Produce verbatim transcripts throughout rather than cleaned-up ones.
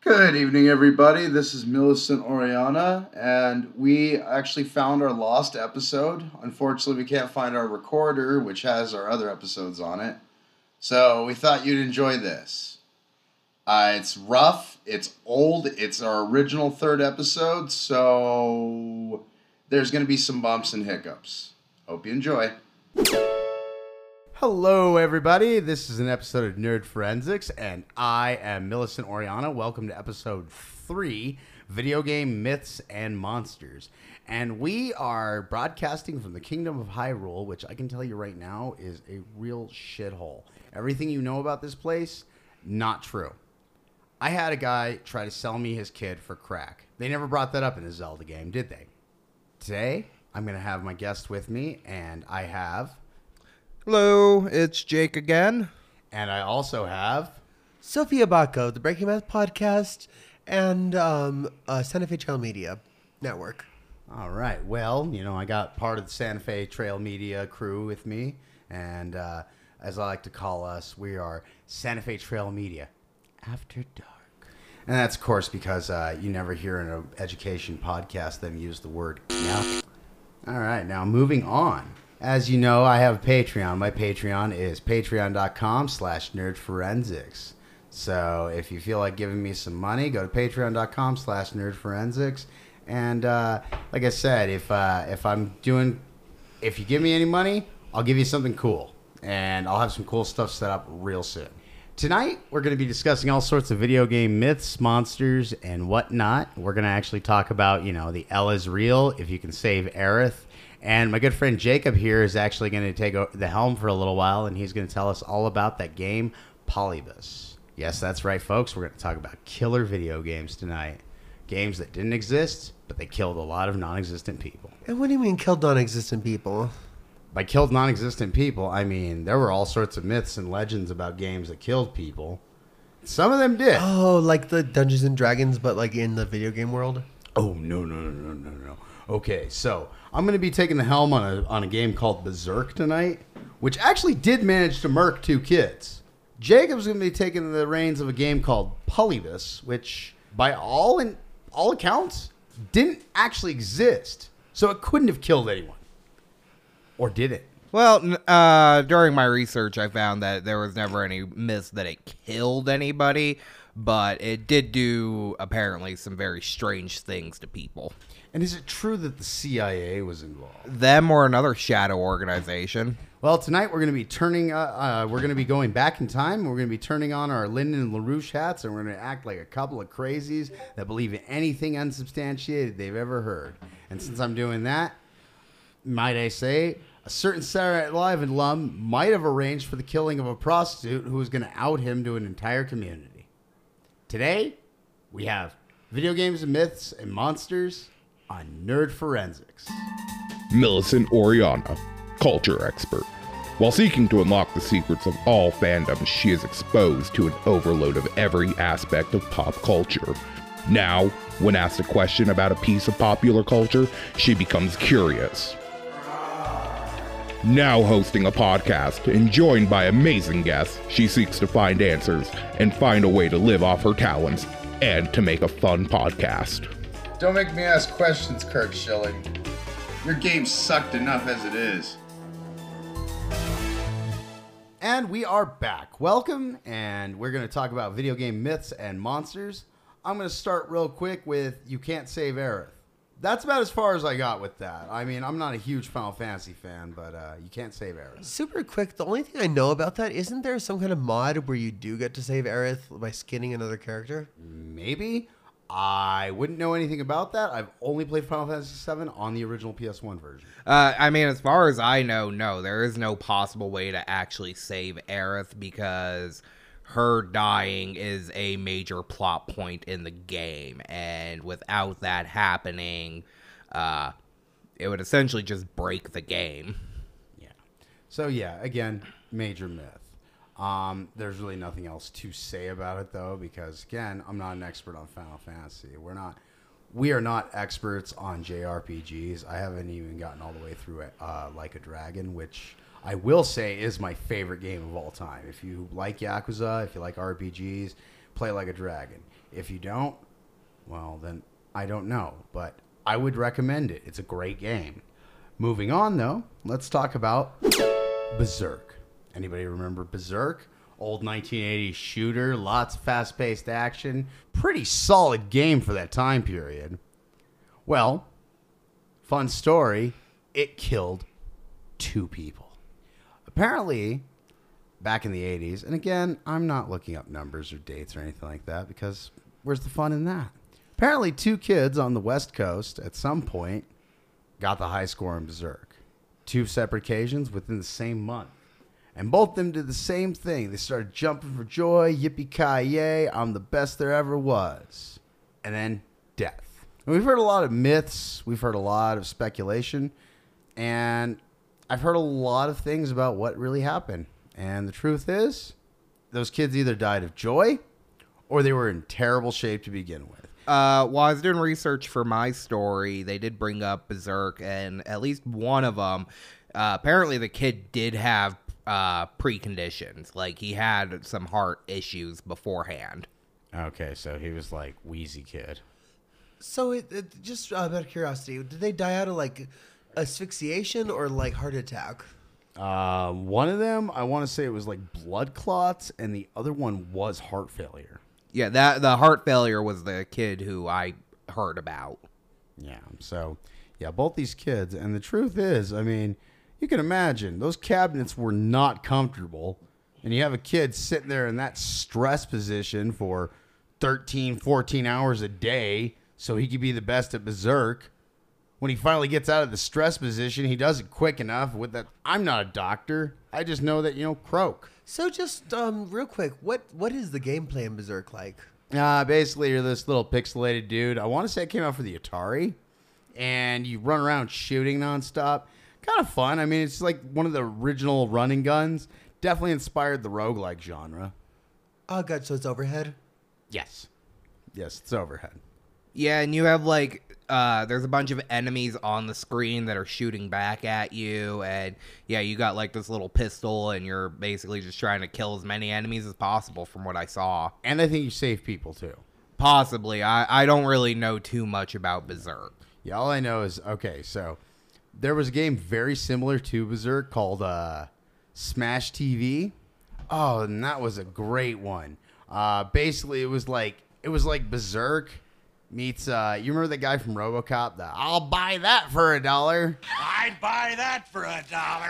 Good evening, everybody. This is Millicent Oriana, and we actually found our lost episode. Unfortunately, we can't find our recorder, which has our other episodes on it. So we thought you'd enjoy this. Uh, it's rough, it's old, it's our original third episode, so there's going to be some bumps and hiccups. Hope you enjoy. Hello, everybody. This is an episode of Nerd Forensics, and I am Millicent Oriana. Welcome to episode three, Video Game Myths and Monsters. And we are broadcasting from the Kingdom of Hyrule, which I can tell you right now is a real shithole. Everything you know about this place, not true. I had a guy try to sell me his kid for crack. They never brought that up in a Zelda game, did they? Today, I'm going to have my guest with me, and I have... Hello, it's Jake again. And I also have... Sophia Bacco, the Breaking Math Podcast, and um, uh, Santa Fe Trail Media Network. All right. Well, you know, I got part of the Santa Fe Trail Media crew with me. And uh, as I like to call us, we are Santa Fe Trail Media After Dark. And that's, of course, because uh, you never hear in an education podcast them use the word yeah. All right. Now, moving on. As you know, I have a Patreon. My Patreon is patreon.com slash nerdforensics. So if you feel like giving me some money, go to patreon.com slash nerdforensics. And uh, like I said, if uh, if I'm doing, if you give me any money, I'll give you something cool. And I'll have some cool stuff set up real soon. Tonight, we're going to be discussing all sorts of video game myths, monsters, and whatnot. We're going to actually talk about, you know, the L is real, if you can save Aerith. And my good friend Jacob here is actually going to take the helm for a little while, and he's going to tell us all about that game, Polybus. Yes, that's right, folks. We're going to talk about killer video games tonight. Games that didn't exist, but they killed a lot of non-existent people. And what do you mean killed non-existent people? By killed non-existent people, I mean there were all sorts of myths and legends about games that killed people. Some of them did. Oh, like the Dungeons and Dragons, but like in the video game world? Oh, no, no, no, no, no, no. Okay, so I'm going to be taking the helm on a on a game called Berserk tonight, which actually did manage to murk two kids. Jacob's going to be taking the reins of a game called Polybus, which, by all in all accounts, didn't actually exist. So it couldn't have killed anyone. Or did it? Well, uh, during my research, I found that there was never any myths that it killed anybody, but it did do, apparently, some very strange things to people. And is it true that the C I A was involved? Them or another shadow organization. Well, tonight we're going to be turning, uh, uh, we're going to be going back in time. We're going to be turning on our Lyndon and LaRouche hats, and we're going to act like a couple of crazies that believe in anything unsubstantiated they've ever heard. And since I'm doing that, might I say, a certain Saturday Night Live alum might have arranged for the killing of a prostitute who was going to out him to an entire community. Today, we have video games and myths and monsters on Nerd Forensics. Millicent Oriana, culture expert. While seeking to unlock the secrets of all fandoms, she is exposed to an overload of every aspect of pop culture. Now, when asked a question about a piece of popular culture, she becomes curious. Now hosting a podcast and joined by amazing guests, she seeks to find answers and find a way to live off her talents and to make a fun podcast. Don't make me ask questions, Kurt Schilling. Your game sucked enough as it is. And we are back. Welcome, and we're going to talk about video game myths and monsters. I'm going to start real quick with You Can't Save Aerith. That's about as far as I got with that. I mean, I'm not a huge Final Fantasy fan, but uh, you can't save Aerith. Super quick, the only thing I know about that, isn't there some kind of mod where you do get to save Aerith by skinning another character? Maybe. I wouldn't know anything about that. I've only played Final Fantasy seven on the original P S one version. Uh, I mean, as far as I know, no, there is no possible way to actually save Aerith because her dying is a major plot point in the game, and without that happening, uh, it would essentially just break the game. Yeah. So yeah, again, major myth. Um, there's really nothing else to say about it though, because again, I'm not an expert on Final Fantasy. We're not, we are not experts on J R P Gs. I haven't even gotten all the way through it, uh, Like a Dragon, which I will say is my favorite game of all time. If you like Yakuza, if you like R P Gs, play like a dragon. If you don't, well, then I don't know. But I would recommend it. It's a great game. Moving on, though, let's talk about Berserk. Anybody remember Berserk? Old nineteen eighties shooter, lots of fast-paced action. Pretty solid game for that time period. Well, fun story, it killed two people. Apparently, back in the eighties, and again, I'm not looking up numbers or dates or anything like that because where's the fun in that? Apparently, two kids on the West Coast at some point got the high score in Berserk. Two separate occasions within the same month. And both of them did the same thing. They started jumping for joy, yippee-ki-yay, I'm the best there ever was. And then death. And we've heard a lot of myths. We've heard a lot of speculation. And I've heard a lot of things about what really happened. And the truth is, those kids either died of joy or they were in terrible shape to begin with. Uh, while I was doing research for my story, they did bring up Berserk, and at least one of them, uh, apparently the kid did have uh, preconditions. Like, he had some heart issues beforehand. Okay, so he was like wheezy kid. So, it, it just uh, out of curiosity, did they die out of like asphyxiation or like heart attack? Uh, one of them, I want to say it was like blood clots, and the other one was heart failure. Yeah, that the heart failure was the kid who I heard about. Yeah, so, yeah, both these kids, and the truth is, I mean, you can imagine, those cabinets were not comfortable, and you have a kid sitting there in that stress position for thirteen, fourteen hours a day so he could be the best at Berserk. When he finally gets out of the stress position, he does it quick enough with that. I'm not a doctor. I just know that, you know, croak. So just um, real quick, what what is the gameplay in Berserk like? Uh, basically, you're this little pixelated dude. I want to say it came out for the Atari, and you run around shooting nonstop. Kind of fun. I mean, it's like one of the original running guns. Definitely inspired the roguelike genre. Oh, God, so it's overhead? Yes. Yes, it's overhead. Yeah, and you have, like, uh, there's a bunch of enemies on the screen that are shooting back at you, and, yeah, you got, like, this little pistol, and you're basically just trying to kill as many enemies as possible from what I saw. And I think you save people, too. Possibly. I, I don't really know too much about Berserk. Yeah, all I know is, okay, so there was a game very similar to Berserk called uh, Smash T V. Oh, and that was a great one. Uh, basically, it was like it was like Berserk meets. Uh, you remember the guy from RoboCop? The I'll buy that for a dollar. I'd buy that for a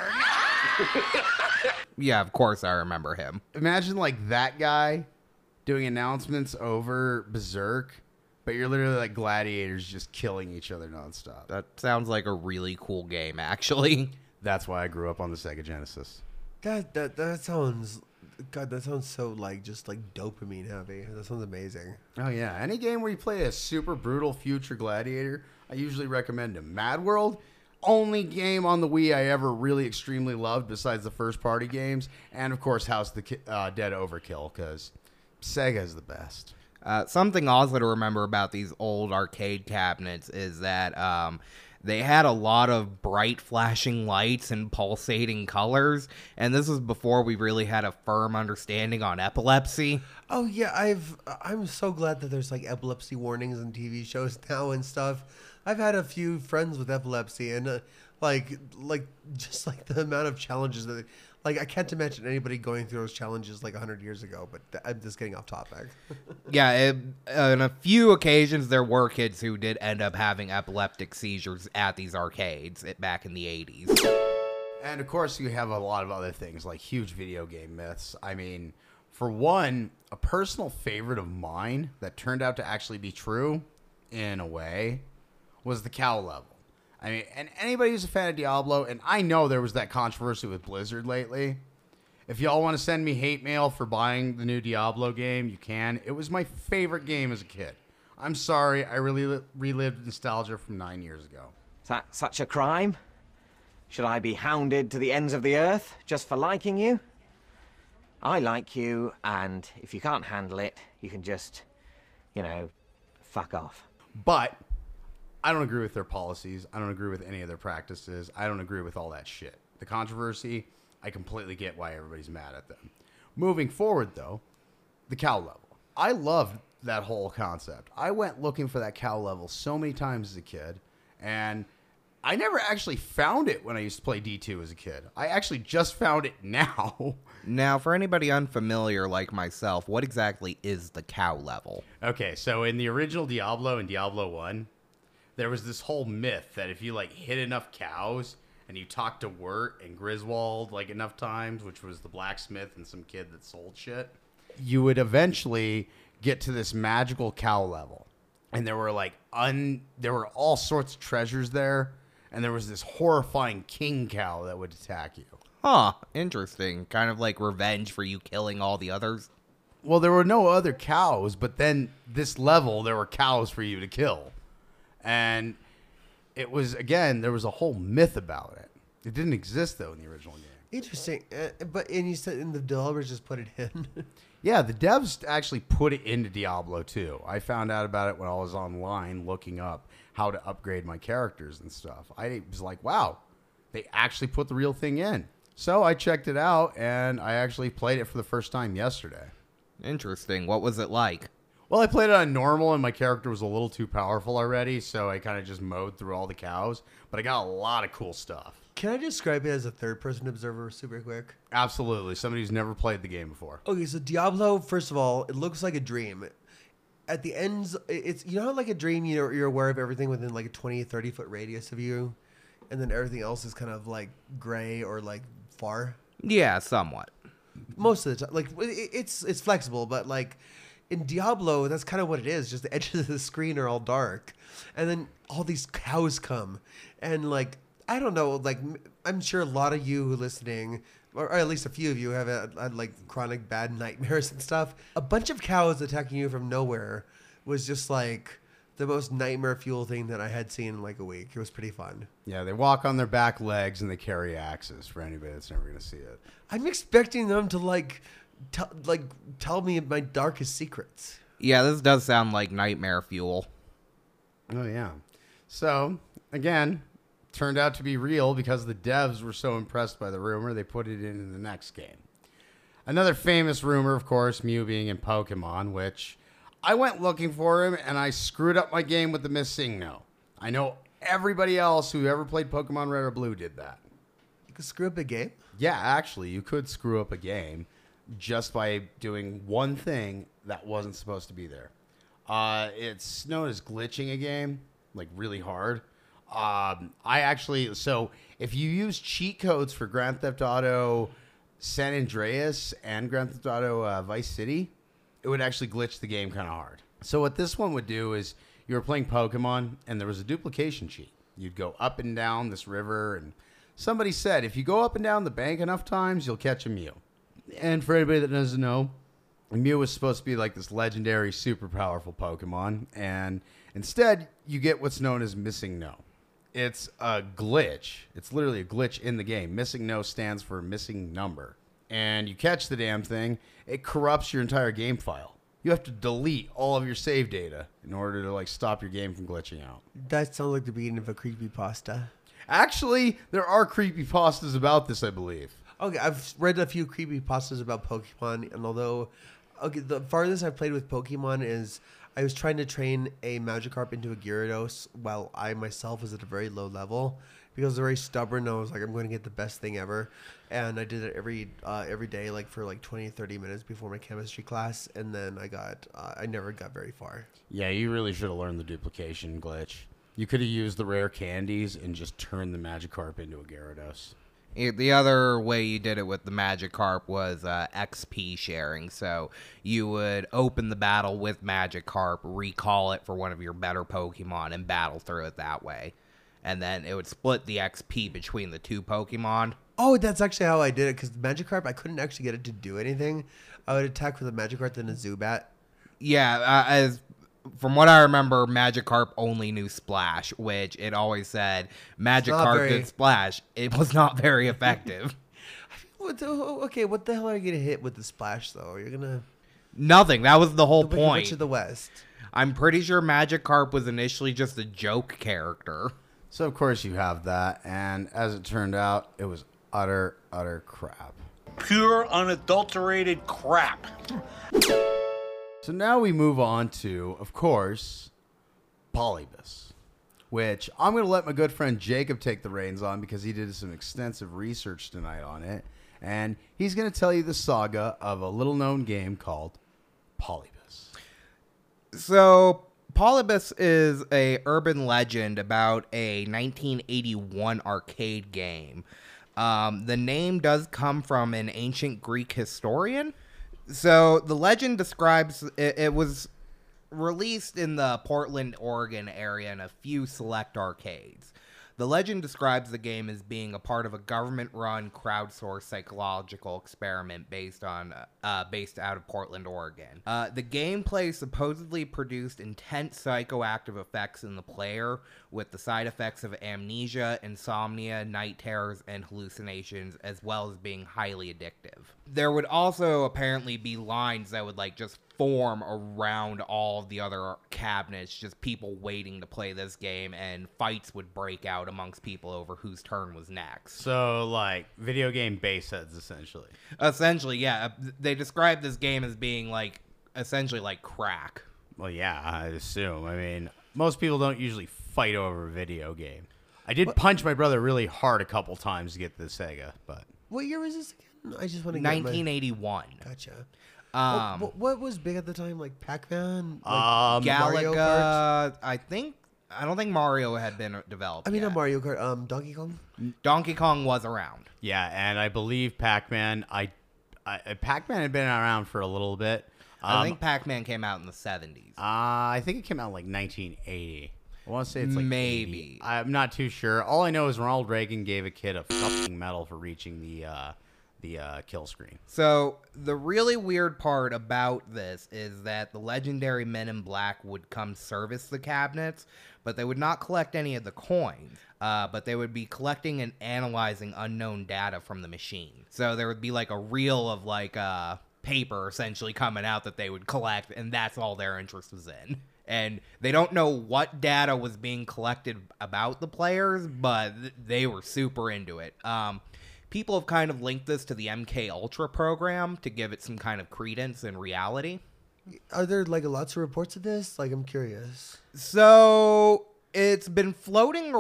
dollar. Yeah, of course I remember him. Imagine like that guy doing announcements over Berserk, but you're literally like gladiators just killing each other nonstop. That sounds like a really cool game, actually. That's why I grew up on the Sega Genesis. That that that sounds, God, that sounds so like just like dopamine heavy. That sounds amazing. Oh yeah, any game where you play a super brutal future gladiator, I usually recommend it. Mad World, only game on the Wii I ever really extremely loved besides the first party games, and of course House of the Ki- uh, Dead Overkill, because Sega's the best. Uh, something also to remember about these old arcade cabinets is that um, they had a lot of bright flashing lights and pulsating colors, and this was before we really had a firm understanding on epilepsy. Oh yeah, I've I'm so glad that there's like epilepsy warnings in T V shows now and stuff. I've had a few friends with epilepsy, and uh, like like just like the amount of challenges that like I can't imagine anybody going through those challenges like a hundred years ago. But th- I'm just getting off topic. Yeah, it, on a few occasions there were kids who did end up having epileptic seizures at these arcades it, back in the eighties. And of course, you have a lot of other things like huge video game myths. I mean, for one, a personal favorite of mine that turned out to actually be true, in a way, was the cow level. I mean, and anybody who's a fan of Diablo, and I know there was that controversy with Blizzard lately. If y'all want to send me hate mail for buying the new Diablo game, you can. It was my favorite game as a kid. I'm sorry, I really li- relived nostalgia from nine years ago. Is that such a crime? Should I be hounded to the ends of the earth just for liking you? I like you, and if you can't handle it, you can just, you know, fuck off. But I don't agree with their policies. I don't agree with any of their practices. I don't agree with all that shit. The controversy, I completely get why everybody's mad at them. Moving forward, though, the cow level. I loved that whole concept. I went looking for that cow level so many times as a kid, and I never actually found it when I used to play D two as a kid. I actually just found it now. Now, for anybody unfamiliar like myself, what exactly is the cow level? Okay, so in the original Diablo and Diablo one, there was this whole myth that if you like hit enough cows and you talked to Wirt and Griswold like enough times, which was the blacksmith and some kid that sold shit, you would eventually get to this magical cow level. And there were like un there were all sorts of treasures there, and there was this horrifying king cow that would attack you. Huh, interesting. Kind of like revenge for you killing all the others. Well, there were no other cows, but then this level there were cows for you to kill. And it was, again, there was a whole myth about it. It didn't exist, though, in the original game. Interesting. Uh, but, and you said, and the developers just put it in. Yeah, the devs actually put it into Diablo two. I found out about it when I was online looking up how to upgrade my characters and stuff. I was like, wow, they actually put the real thing in. So I checked it out, and I actually played it for the first time yesterday. Interesting. What was it like? Well, I played it on normal, and my character was a little too powerful already, so I kind of just mowed through all the cows. But I got a lot of cool stuff. Can I describe it as a third-person observer super quick? Absolutely. Somebody who's never played the game before. Okay, so Diablo, first of all, it looks like a dream. At the ends, it's, you know how like a dream, you're, you're aware of everything within like a twenty, thirty foot radius of you, and then everything else is kind of like gray or like far? Yeah, somewhat. Most of the time. Like, it, it's it's flexible, but like in Diablo, that's kind of what it is. Just the edges of the screen are all dark. And then all these cows come. And like, I don't know, like, I'm sure a lot of you who are listening, or at least a few of you, have had, had like chronic bad nightmares and stuff. A bunch of cows attacking you from nowhere was just like the most nightmare fuel thing that I had seen in like a week. It was pretty fun. Yeah, they walk on their back legs and they carry axes for anybody that's never going to see it. I'm expecting them to like, t- like tell me my darkest secrets. Yeah, this does sound like nightmare fuel. Oh, yeah. So, again, turned out to be real because the devs were so impressed by the rumor, they put it in, in the next game. Another famous rumor, of course, Mew being in Pokemon, which I went looking for him, and I screwed up my game with the missing no. I know everybody else who ever played Pokemon Red or Blue did that. You could screw up a game? Yeah, actually, you could screw up a game just by doing one thing that wasn't supposed to be there. Uh, it's known as glitching a game, like really hard. Um, I actually, so if you use cheat codes for Grand Theft Auto San Andreas and Grand Theft Auto uh, Vice City, it would actually glitch the game kind of hard. So what this one would do is you were playing Pokemon and there was a duplication cheat. You'd go up and down this river, and somebody said if you go up and down the bank enough times, you'll catch a Mew. And for anybody that doesn't know, Mew was supposed to be like this legendary, super powerful Pokemon, and instead you get what's known as missing no. It's a glitch. It's literally a glitch in the game. Missing no stands for missing number. And you catch the damn thing, it corrupts your entire game file. You have to delete all of your save data in order to like stop your game from glitching out. That sounds like the beginning of a creepypasta. Actually, there are creepypastas about this, I believe. Okay, I've read a few creepypastas about Pokemon, and although okay, the farthest I've played with Pokemon is I was trying to train a Magikarp into a Gyarados while I myself was at a very low level because I was very stubborn. I was like, I'm going to get the best thing ever. And I did it every uh, every day, like for like twenty, thirty minutes before my chemistry class. And then I got, uh, I never got very far. Yeah, you really should have learned the duplication glitch. You could have used the rare candies and just turned the Magikarp into a Gyarados. The other way you did it with the Magikarp was uh, X P sharing. So you would open the battle with Magikarp, recall it for one of your better Pokemon, and battle through it that way. And then it would split the X P between the two Pokemon. Oh, that's actually how I did it, because Magikarp, I couldn't actually get it to do anything. I would attack with a Magikarp then a Zubat. Yeah, uh, as from what I remember, Magikarp only knew Splash, which it always said Magikarp very... did Splash. It was not very effective. What the, okay, what the hell are you going to hit with the Splash, though? You're going to... Nothing. That was the whole the point. Witch of the West. I'm pretty sure Magikarp was initially just a joke character. So, of course, you have that. And as it turned out, it was utter, utter crap. Pure, unadulterated crap. So So now we move on to, of course, Polybus, which I'm going to let my good friend Jacob take the reins on because he did some extensive research tonight on it. And he's going to tell you the saga of a little-known game called Polybus. So, Polybus is a urban legend about a nineteen eighty-one arcade game. Um, the name does come from an ancient Greek historian. So, the legend describes it, it was released in the Portland, Oregon area in a few select arcades. The legend describes the game as being a part of a government-run, crowdsourced psychological experiment based on uh, based out of Portland, Oregon. Uh, the gameplay supposedly produced intense psychoactive effects in the player, with the side effects of amnesia, insomnia, night terrors, and hallucinations, as well as being highly addictive. There would also apparently be lines that would like just form around all of the other cabinets, just people waiting to play this game, and fights would break out amongst people over whose turn was next. So, like, video game base heads, essentially. Essentially, yeah. They describe this game as being, like, essentially like crack. Well, yeah, I'd assume. I mean, most people don't usually fight over a video game. I did what? punch my brother really hard a couple times to get the Sega, but... What year was this again? I just want to get nineteen eighty-one. My... Gotcha. Um, what, what was big at the time? Like Pac-Man? Like um, Galaga. I think I don't think Mario had been developed. I mean, yet. not Mario Kart. Um, Donkey Kong. Donkey Kong was around. Yeah, and I believe Pac-Man. I, I Pac-Man had been around for a little bit. Um, I think Pac-Man came out in the seventies. Uh, I think it came out in like nineteen eighty. I want to say it's like maybe. eighty. I'm not too sure. All I know is Ronald Reagan gave a kid a fucking medal for reaching the. Uh, the uh, kill screen. So the really weird part about this is that the legendary Men in Black would come service the cabinets, but they would not collect any of the coins, uh, but they would be collecting and analyzing unknown data from the machine. So there would be like a reel of like uh, paper essentially coming out that they would collect, and that's all their interest was in. And they don't know what data was being collected about the players, but th- they were super into it. Um, People have kind of linked this to the M K Ultra program to give it some kind of credence and reality. Are there like lots of reports of this? Like, I'm curious. So it's been floating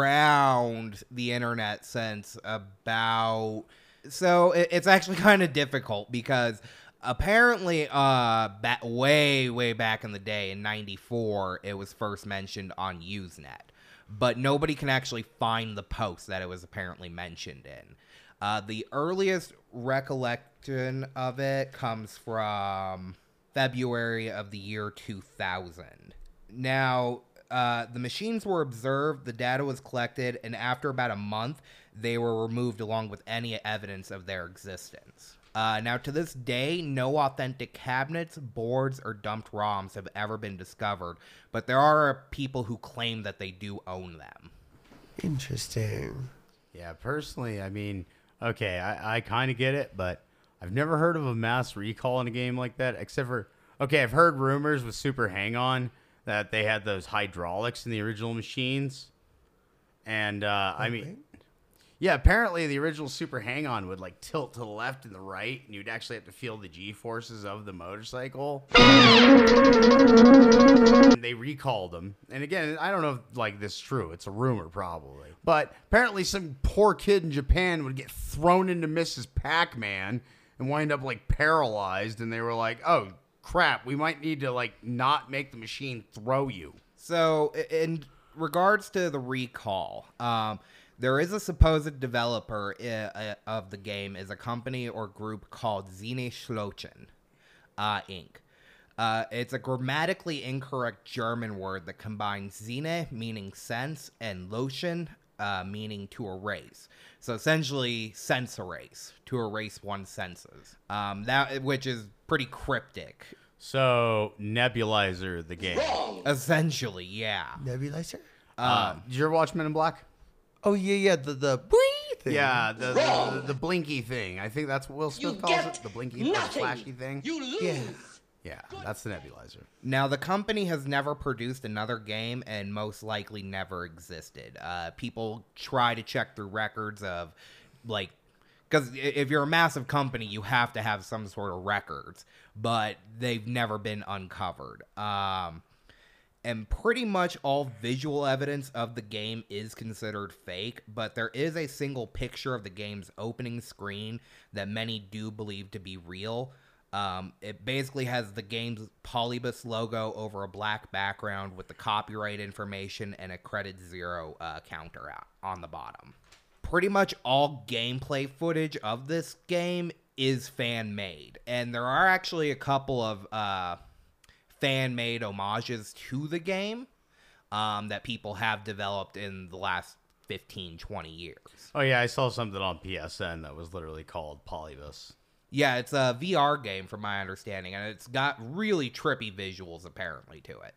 around the internet since about... So it, it's actually kind of difficult because apparently uh, ba- way, way back in the day in ninety-four, it was first mentioned on Usenet. But nobody can actually find the post that it was apparently mentioned in. Uh, the earliest recollection of it comes from February of the year two thousand. Now, uh, the machines were observed, the data was collected, and after about a month, they were removed along with any evidence of their existence. Uh, now, to this day, no authentic cabinets, boards, or dumped ROMs have ever been discovered, but there are people who claim that they do own them. Interesting. Yeah, personally, I mean... Okay, I, I kind of get it, but I've never heard of a mass recall in a game like that, except for, okay, I've heard rumors with Super Hang-On that they had those hydraulics in the original machines. And, uh, I mean, yeah, apparently the original Super Hang-On would, like, tilt to the left and the right, and you'd actually have to feel the G-forces of the motorcycle. And they recalled them. And again, I don't know if, like, this is true. It's a rumor, probably. But apparently some poor kid in Japan would get thrown into Missus Pac-Man and wind up, like, paralyzed, and they were like, oh, crap, we might need to, like, not make the machine throw you. So, in regards to the recall, um... there is a supposed developer uh, of the game is a company or group called Zine Schlochen, uh, Incorporated. Uh, it's a grammatically incorrect German word that combines Zine, meaning sense, and Lotion, uh, meaning to erase. So essentially, sense erase, to erase one's senses. Um, that which is pretty cryptic. So, Nebulizer, the game. Essentially, yeah. Nebulizer? Uh, did you ever watch Men in Black? Oh, yeah, yeah, the, the thing. Yeah, the, the the blinky thing. I think that's what Will Smith You calls get it. The blinky, or the flashy thing. You lose. Yeah. Yeah, that's the nebulizer. Now, the company has never produced another game and most likely never existed. Uh, people try to check through records of, like, Because if you're a massive company, you have to have some sort of records, but they've never been uncovered. Um, and pretty much all visual evidence of the game is considered fake, but there is a single picture of the game's opening screen that many do believe to be real. Um, it basically has the game's Polybus logo over a black background with the copyright information and a credit zero uh, counter out on the bottom. Pretty much all gameplay footage of this game is fan-made, and there are actually a couple of uh, fan-made homages to the game um, that people have developed in the last fifteen, twenty years. Oh, yeah, I saw something on P S N that was literally called Polybus. Yeah, it's a V R game from my understanding, and it's got really trippy visuals apparently to it.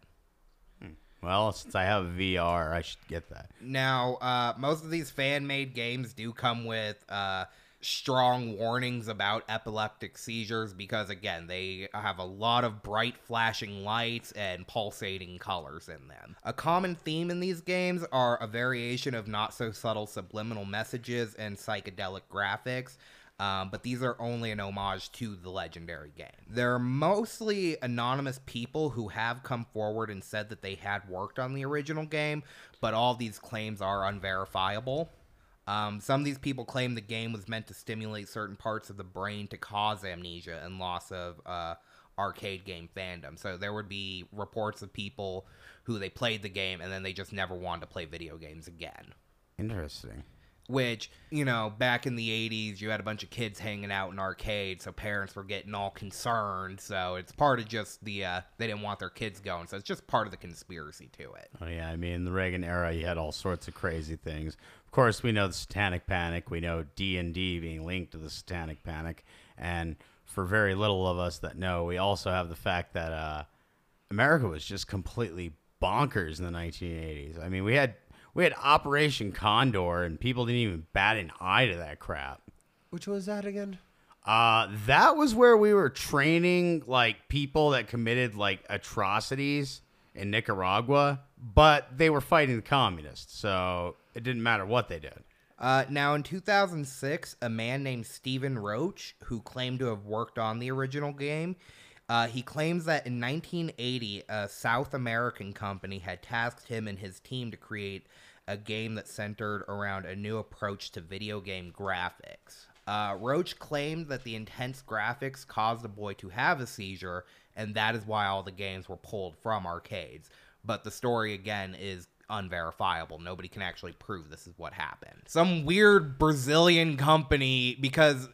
Well, since I have V R, I should get that. Now, uh, most of these fan-made games do come with uh, strong warnings about epileptic seizures because, again, they have a lot of bright flashing lights and pulsating colors in them. A common theme in these games are a variation of not-so-subtle subliminal messages and psychedelic graphics. Um, but these are only an homage to the legendary game. There are mostly anonymous people who have come forward and said that they had worked on the original game, but all these claims are unverifiable. Um, some of these people claim the game was meant to stimulate certain parts of the brain to cause amnesia and loss of uh, arcade game fandom. So there would be reports of people who they played the game and then they just never wanted to play video games again. Interesting. Which, you know, back in the eighties, you had a bunch of kids hanging out in arcades, so parents were getting all concerned. So it's part of just the, uh, they didn't want their kids going. So it's just part of the conspiracy to it. Oh, yeah. I mean, in the Reagan era, you had all sorts of crazy things. Of course, we know the Satanic Panic. We know D and D being linked to the Satanic Panic. And for very little of us that know, we also have the fact that uh, America was just completely bonkers in the nineteen eighties. I mean, we had... We had Operation Condor, and people didn't even bat an eye to that crap. Which was that again? Uh, that was where we were training, like, people that committed, like, atrocities in Nicaragua, but they were fighting the communists, so it didn't matter what they did. Uh, now, in two thousand six, a man named Stephen Roach, who claimed to have worked on the original game, Uh, he claims that in nineteen eighty, a South American company had tasked him and his team to create a game that centered around a new approach to video game graphics. Uh, Roach claimed that the intense graphics caused the boy to have a seizure, and that is why all the games were pulled from arcades. But the story, again, is unverifiable. Nobody can actually prove this is what happened. Some weird Brazilian company, because...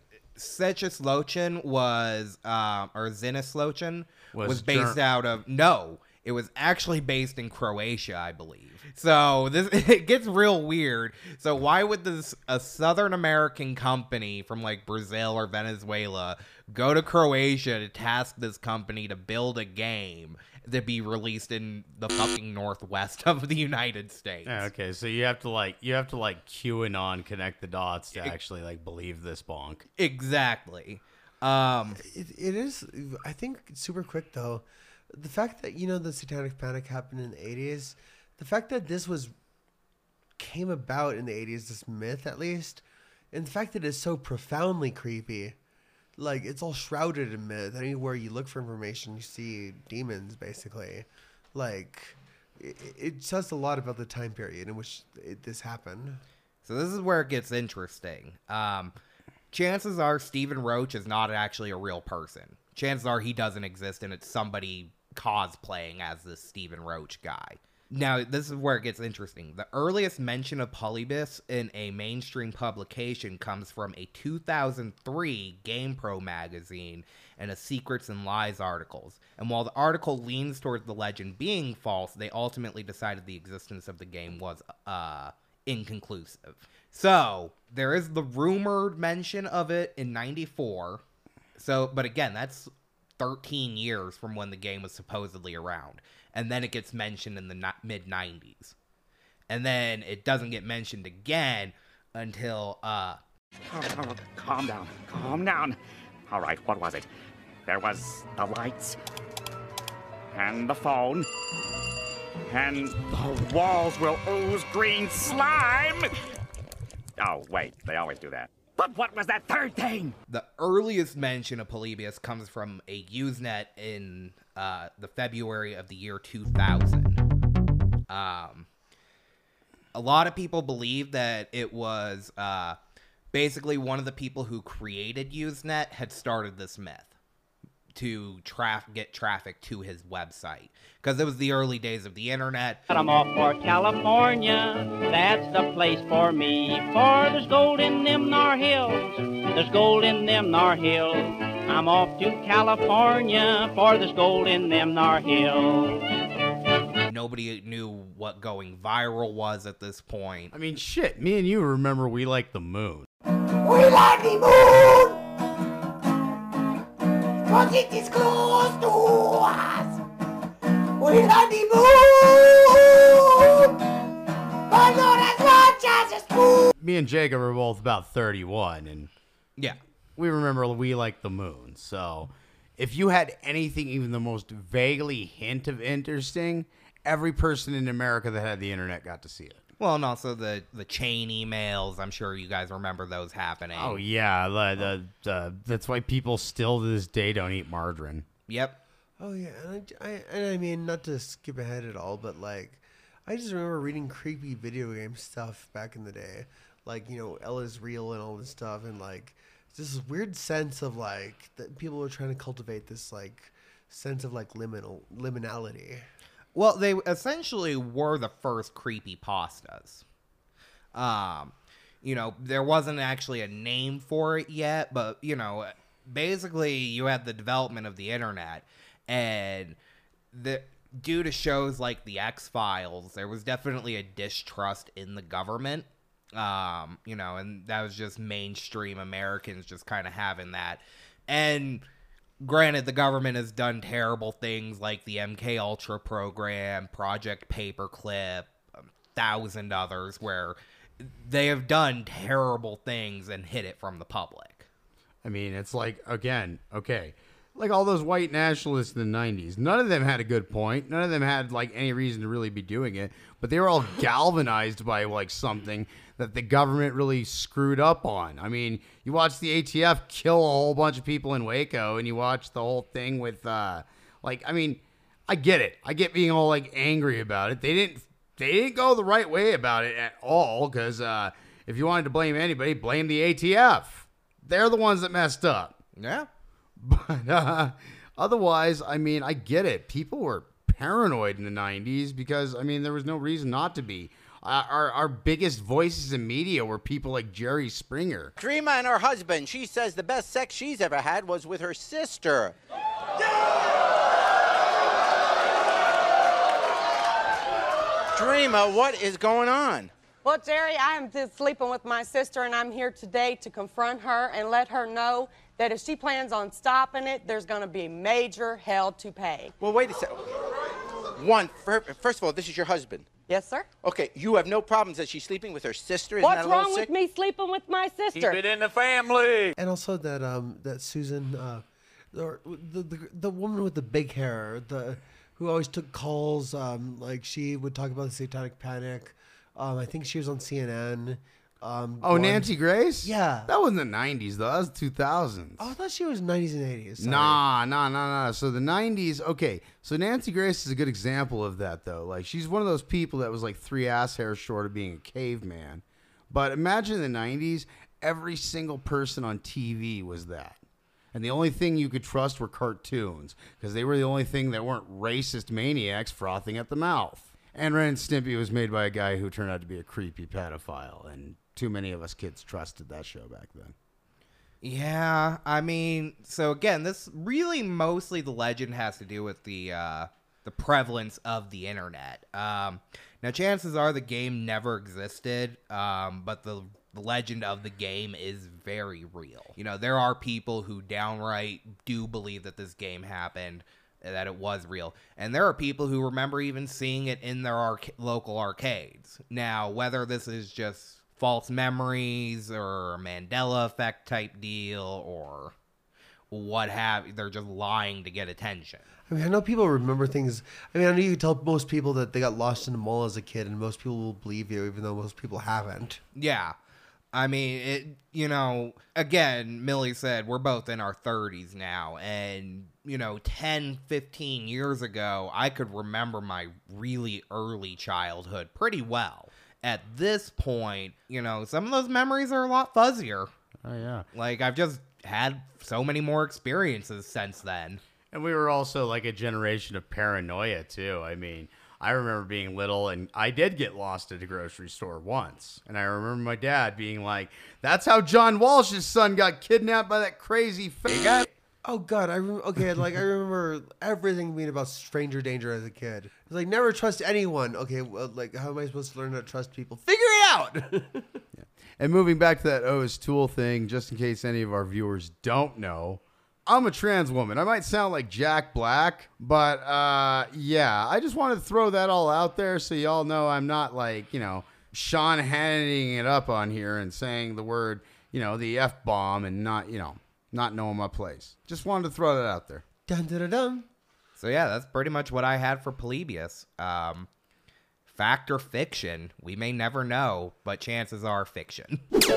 Sečesločan was, um, or Zinisločan was, Was based Ger- out of, no, it was actually based in Croatia, I believe. So this, it gets real weird. So why would this, a Southern American company from like Brazil or Venezuela go to Croatia to task this company to build a game to be released in the fucking northwest of the United States? Yeah, okay, so you have to like you have to like QAnon connect the dots to actually like believe this bonk. Exactly. Um, It, it is, I think, super quick, though. The fact that, you know, the Satanic Panic happened in the eighties, the fact that this was, came about in the eighties, this myth at least, and the fact that it's so profoundly creepy. Like, it's all shrouded in myth. Anywhere you look for information, you see demons, basically. Like, it, it says a lot about the time period in which it, this happened. So this is where it gets interesting. Um, chances are Stephen Roach is not actually a real person. Chances are he doesn't exist and it's somebody cosplaying as this Stephen Roach guy. Now, this is where it gets interesting. The earliest mention of Polybus in a mainstream publication comes from a two thousand three GamePro magazine and a Secrets and Lies articles. And while the article leans towards the legend being false, they ultimately decided the existence of the game was uh, inconclusive. So, there is the rumored mention of it in ninety-four. So, but again, that's thirteen years from when the game was supposedly around. And then it gets mentioned in the mid nineties. And then it doesn't get mentioned again until, uh... Oh, oh, calm down. Calm down. All right, what was it? There was the lights. And the phone. And the walls will ooze green slime. Oh, wait, they always do that. But what was that third thing? The earliest mention of Polybius comes from a Usenet in uh, the February of the year two thousand. Um, a lot of people believe that it was uh, basically one of the people who created Usenet had started this myth to traf- get traffic to his website, because it was the early days of the internet. I'm off for California, that's the place for me, for there's gold in them nar hills, there's gold in them nar hills. I'm off to California, for there's gold in them nar hills. Nobody knew what going viral was at this point. I mean, shit, me and you remember We Like the Moon. We like the moon! Cause it is close to us. We like the moon, but not as much as a spoon. Me and Jacob are both about thirty-one, and Yeah. we remember We Like the Moon. So if you had anything even the most vaguely hint of interesting, every person in America that had the internet got to see it. Well, and also the, the chain emails. I'm sure you guys remember those happening. Oh, yeah. The, the, the, that's why people still to this day don't eat margarine. Yep. Oh yeah, and I, I and I mean, not to skip ahead at all, but like, I just remember reading creepy video game stuff back in the day, like, you know, Ella's Real and all this stuff, and like this weird sense of like that people were trying to cultivate this like sense of like liminal liminality. Well, they essentially were the first creepypastas. Um, you know, there wasn't actually a name for it yet, but, you know, basically you had the development of the internet, and the due to shows like The X-Files, there was definitely a distrust in the government. Um, you know, and that was just mainstream Americans just kind of having that. And granted, the government has done terrible things like the M K Ultra program, Project Paperclip, a thousand others, where they have done terrible things and hid it from the public. I mean, it's like, again, okay, like all those white nationalists in the nineties, none of them had a good point. None of them had, like, any reason to really be doing it. But they were all galvanized by, like, something that the government really screwed up on. I mean, you watch the A T F kill a whole bunch of people in Waco, and you watch the whole thing with, uh, like, I mean, I get it. I get being all, like, angry about it. They didn't, they didn't go the right way about it at all, because uh, if you wanted to blame anybody, blame the A T F. They're the ones that messed up. Yeah. But uh, otherwise, I mean, I get it. People were paranoid in the nineties because, I mean, there was no reason not to be. Uh, our, our biggest voices in media were people like Jerry Springer. Dreama and her husband. She says the best sex she's ever had was with her sister. Dreama, what is going on? Well, Jerry, I am just sleeping with my sister, and I'm here today to confront her and let her know that if she plans on stopping it, there's going to be major hell to pay. Well, wait a second. One, first of all, this is your husband. Yes, sir. Okay, you have no problems that she's sleeping with her sister? Isn't What's that a little wrong sick? with me sleeping with my sister? Keep it in the family. And also that um that Susan, uh, the, the the the woman with the big hair, the who always took calls, um like she would talk about the Satanic Panic. Um, I think she was on C N N. Um, Oh, one- Nancy Grace? Yeah. That wasn't the nineties, though. That was two thousands. Oh, I thought she was nineties and eighties. Sorry. Nah, nah, nah, nah. So the nineties, okay. So Nancy Grace is a good example of that, though. Like, she's one of those people that was like three ass hairs short of being a caveman. But imagine in the nineties, every single person on T V was that. And the only thing you could trust were cartoons, because they were the only thing that weren't racist maniacs frothing at the mouth. And Ren and Stimpy was made by a guy who turned out to be a creepy pedophile, and too many of us kids trusted that show back then. Yeah, I mean, so again, this really mostly the legend has to do with the uh, the prevalence of the internet. Um, now, chances are the game never existed, um, but the, the legend of the game is very real. You know, there are people who downright do believe that this game happened, that it was real. And there are people who remember even seeing it in their arca- local arcades. Now, whether this is just false memories or a Mandela effect type deal or what have you, they're just lying to get attention. I mean, I know people remember things. I mean, I know you tell most people that they got lost in the mall as a kid, and most people will believe you, even though most people haven't. Yeah. I mean, it, you know, again, Millie said we're both in our thirties now, and, you know, ten, fifteen years ago, I could remember my really early childhood pretty well. At this point, you know, some of those memories are a lot fuzzier. Oh, yeah. Like, I've just had so many more experiences since then. And we were also like a generation of paranoia, too. I mean, I remember being little, and I did get lost at a grocery store once. And I remember my dad being like, that's how John Walsh's son got kidnapped by that crazy fake. Oh, God. I rem- Okay, like, I remember everything being about stranger danger as a kid. It's like, never trust anyone. Okay, well, like, how am I supposed to learn how to trust people? Figure it out! Yeah. And moving back to that O's Tool thing, just in case any of our viewers don't know, I'm a trans woman. I might sound like Jack Black, but uh, yeah, I just wanted to throw that all out there so y'all know I'm not like, you know, Sean Hannitying it up on here and saying the word, you know, the F-bomb and not, you know, not knowing my place. Just wanted to throw that out there. Dun, dun, dun, dun. So yeah, that's pretty much what I had for Polybius. Um, fact or fiction, we may never know, but chances are fiction.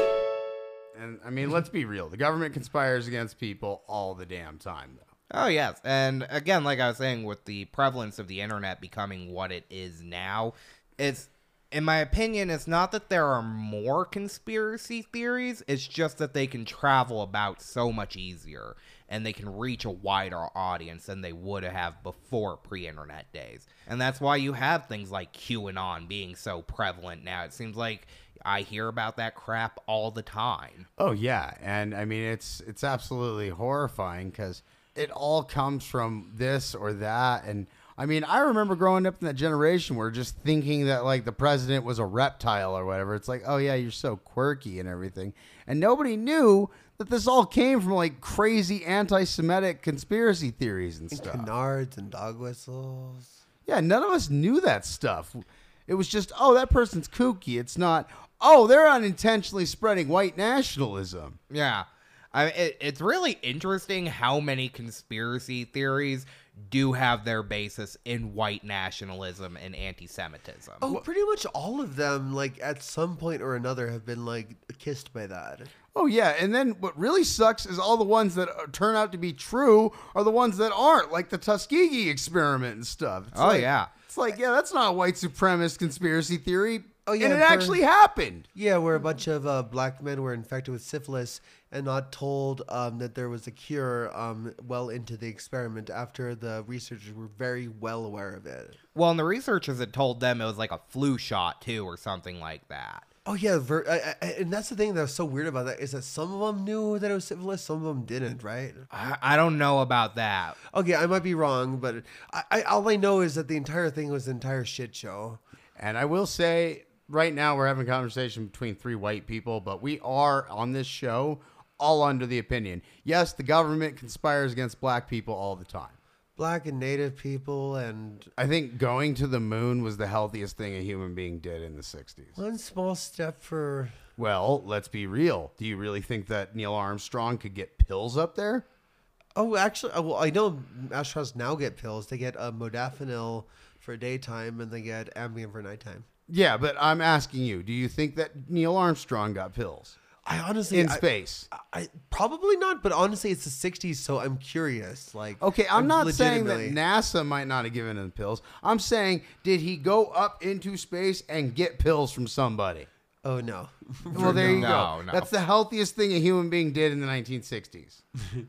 And, I mean, let's be real. The government conspires against people all the damn time, though. Oh, yes. And again, like I was saying, with the prevalence of the internet becoming what it is now, it's, in my opinion, it's not that there are more conspiracy theories. It's just that they can travel about so much easier, and they can reach a wider audience than they would have before pre-internet days. And that's why you have things like QAnon being so prevalent now. It seems like I hear about that crap all the time. Oh, yeah. And, I mean, it's it's absolutely horrifying because it all comes from this or that. And, I mean, I remember growing up in that generation where just thinking that, like, the president was a reptile or whatever. It's like, oh, yeah, you're so quirky and everything. And nobody knew that this all came from, like, crazy anti-Semitic conspiracy theories and, and stuff. Canards and dog whistles. Yeah, none of us knew that stuff. It was just, oh, that person's kooky. It's not, oh, they're unintentionally spreading white nationalism. Yeah. I it, it's really interesting how many conspiracy theories do have their basis in white nationalism and anti-Semitism. Oh, pretty much all of them, like, at some point or another have been, like, kissed by that. Oh, yeah, and then what really sucks is all the ones that turn out to be true are the ones that aren't, like the Tuskegee experiment and stuff. It's oh, like, yeah. It's like, yeah, that's not a white supremacist conspiracy theory. Oh, yeah, and it for, actually happened. Yeah, where a bunch of uh, black men were infected with syphilis and not told um, that there was a cure um, well into the experiment after the researchers were very well aware of it. Well, and the researchers had told them it was like a flu shot, too, or something like that. Oh, yeah, ver- I, I, and that's the thing that was so weird about that is that some of them knew that it was syphilis, some of them didn't, right? I, I don't know about that. Okay, I might be wrong, but I, I, all I know is that the entire thing was an entire shit show. And I will say, right now we're having a conversation between three white people, but we are, on this show, all under the opinion. Yes, the government conspires against black people all the time. Black and native people, and I think going to the moon was the healthiest thing a human being did in the sixties. One small step for... Well, let's be real. Do you really think that Neil Armstrong could get pills up there? Oh, actually, well, I know astronauts now get pills. They get uh, modafinil for daytime, and they get Ambien for nighttime. Yeah, but I'm asking you, do you think that Neil Armstrong got pills? I honestly in I, space. I, I probably not, but honestly, it's the sixties, so I'm curious. Like, okay, I'm, I'm not saying that legitimately... NASA might not have given him pills. I'm saying, did he go up into space and get pills from somebody? Oh no. Well, there you no, go. No. That's the healthiest thing a human being did in the nineteen sixties.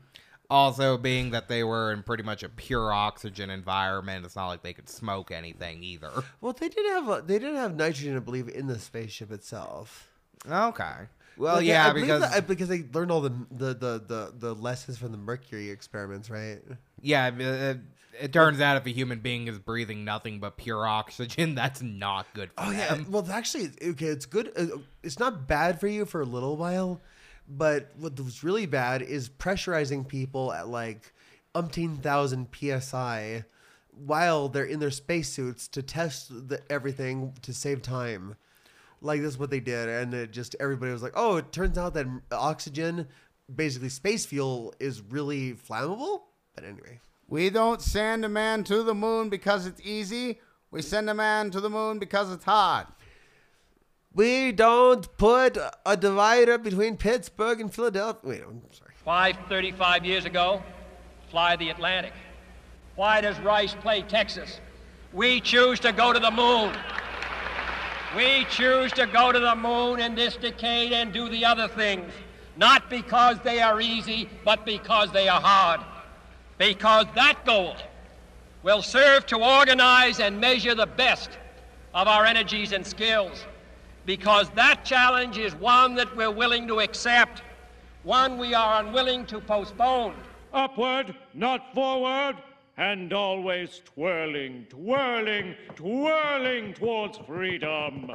Also, being that they were in pretty much a pure oxygen environment, it's not like they could smoke anything either. Well, they did have a, they did have nitrogen, I believe, in the spaceship itself. Okay. Well, like, yeah, I because that, because they learned all the, the the the the lessons from the Mercury experiments, right? Yeah, it, it turns out if a human being is breathing nothing but pure oxygen, that's not good for oh, them. yeah. Well, actually, okay, it's good. It's not bad for you for a little while, but what was really bad is pressurizing people at like umpteen thousand P S I while they're in their spacesuits to test the, everything to save time. Like, this is what they did, and it just, everybody was like, oh, it turns out that oxygen, basically space fuel, is really flammable? But anyway. We don't send a man to the moon because it's easy. We send a man to the moon because it's hard. We don't put a divider between Pittsburgh and Philadelphia. Wait, I'm sorry. five thirty-five years ago, fly the Atlantic. Why does Rice play Texas? We choose to go to the moon. We choose to go to the moon in this decade and do the other things, not because they are easy, but because they are hard. Because that goal will serve to organize and measure the best of our energies and skills. Because that challenge is one that we're willing to accept, one we are unwilling to postpone. Upward, not forward, and always twirling, twirling, twirling towards freedom.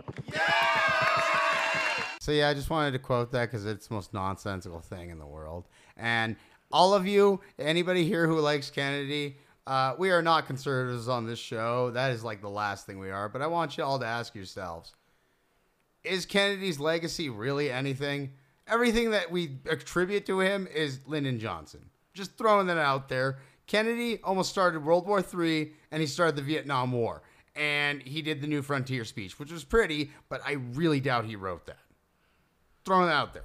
So yeah, I just wanted to quote that because it's the most nonsensical thing in the world. And all of you, anybody here who likes Kennedy, uh, we are not conservatives on this show. That is like the last thing we are. But I want you all to ask yourselves, is Kennedy's legacy really anything? Everything that we attribute to him is Lyndon Johnson. Just throwing that out there. Kennedy almost started World War Three, and he started the Vietnam War. And he did the New Frontier speech, which was pretty, but I really doubt he wrote that. Throwing that out there.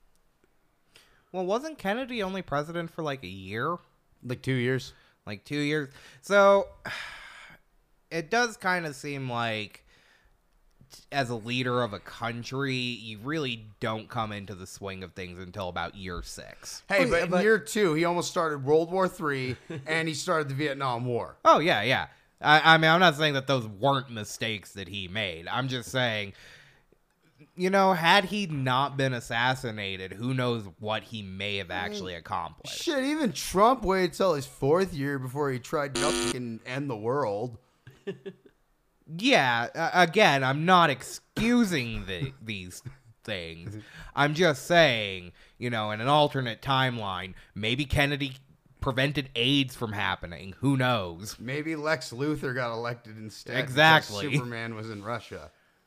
Well, wasn't Kennedy only president for like a year? Like two years. Like two years. So it does kind of seem like as a leader of a country, you really don't come into the swing of things until about year six. Hey, but, but in year two, he almost started World War Three, and he started the Vietnam War. Oh, yeah, yeah. I, I mean, I'm not saying that those weren't mistakes that he made. I'm just saying, you know, had he not been assassinated, who knows what he may have actually accomplished. Shit, even Trump waited till his fourth year before he tried to fucking end the world. Yeah, uh, again, I'm not excusing the, these things. I'm just saying, you know, in an alternate timeline, maybe Kennedy prevented AIDS from happening. Who knows? Maybe Lex Luthor got elected instead. Exactly. Because Superman was in Russia.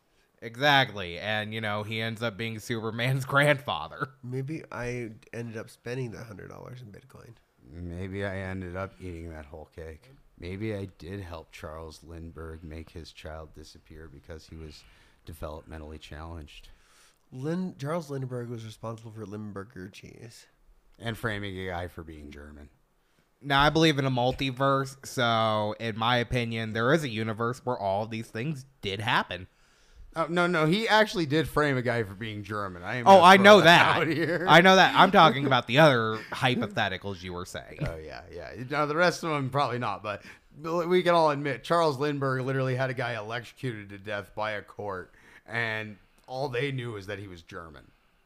Exactly. And, you know, he ends up being Superman's grandfather. Maybe I ended up spending the one hundred dollars in Bitcoin. Maybe I ended up eating that whole cake. Maybe I did help Charles Lindbergh make his child disappear because he was developmentally challenged. Lin- Charles Lindbergh was responsible for Limburger cheese. And framing a guy for being German. Now, I believe in a multiverse, so in my opinion, there is a universe where all of these things did happen. Oh, no, no, he actually did frame a guy for being German. I am oh, I know that. that. I know that. I'm talking about the other hypotheticals you were saying. Oh, yeah, yeah. Now, the rest of them, probably not, but we can all admit, Charles Lindbergh literally had a guy electrocuted to death by a court, and all they knew was that he was German.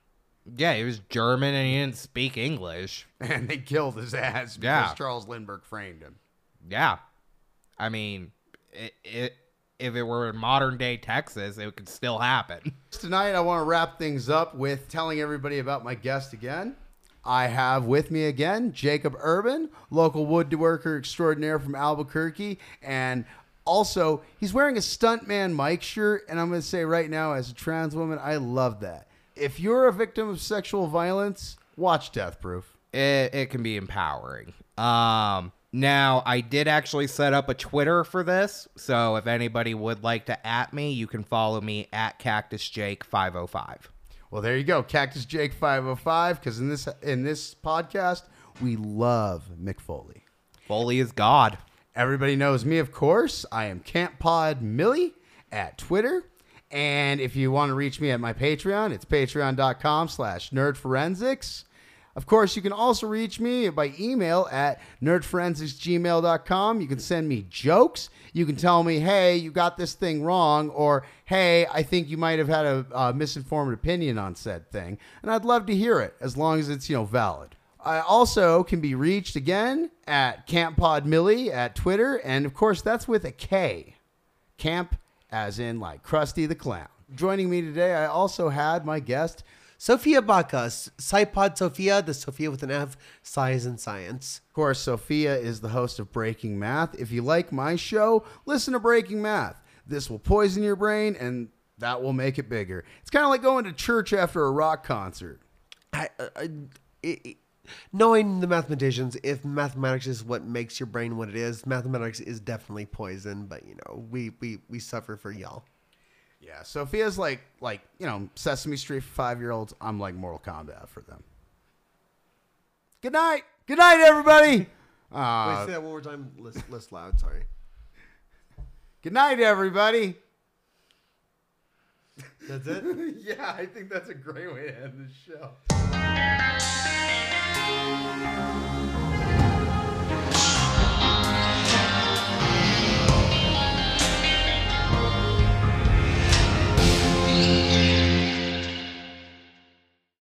Yeah, he was German, and he didn't speak English. And they killed his ass because yeah. Charles Lindbergh framed him. Yeah. I mean, it... it if it were in modern day Texas, it could still happen. Tonight, I want to wrap things up with telling everybody about my guest again. I have with me again Jacob Urban, local woodworker extraordinaire from Albuquerque. And also, he's wearing a Stuntman Mike shirt. And I'm going to say right now, as a trans woman, I love that. If you're a victim of sexual violence, watch Death Proof. It, it can be empowering. Um... Now, I did actually set up a Twitter for this, so if anybody would like to at me, you can follow me at Cactus Jake five oh five. Well, there you go, Cactus Jake five oh five, because in this in this podcast, we love Mick Foley. Foley is God. Everybody knows me, of course. I am Camp Pod Millie at Twitter. And if you want to reach me at my Patreon, it's patreon.com slash nerdforensics. Of course, you can also reach me by email at nerdforensics gmail dot com. You can send me jokes. You can tell me, hey, you got this thing wrong, or hey, I think you might have had a uh, misinformed opinion on said thing. And I'd love to hear it, as long as it's, you know, valid. I also can be reached again at Camp Pod Millie at Twitter. And of course, that's with a K. Camp as in like Krusty the Clown. Joining me today, I also had my guest, Sophia Bacchus, SciPod Sophia, the Sophia with an F, Size and Science. Of course, Sophia is the host of Breaking Math. If you like my show, listen to Breaking Math. This will poison your brain, and that will make it bigger. It's kind of like going to church after a rock concert. I, I, it, knowing the mathematicians, if mathematics is what makes your brain what it is, mathematics is definitely poison, but, you know, we, we, we suffer for y'all. Yeah, Sophia's like, like you know, Sesame Street for five-year-olds. I'm like Mortal Kombat for them. Good night. Good night, everybody. Uh, Wait, say that one more time. Less, less loud. Sorry. Good night, everybody. That's it? Yeah, I think that's a great way to end the show.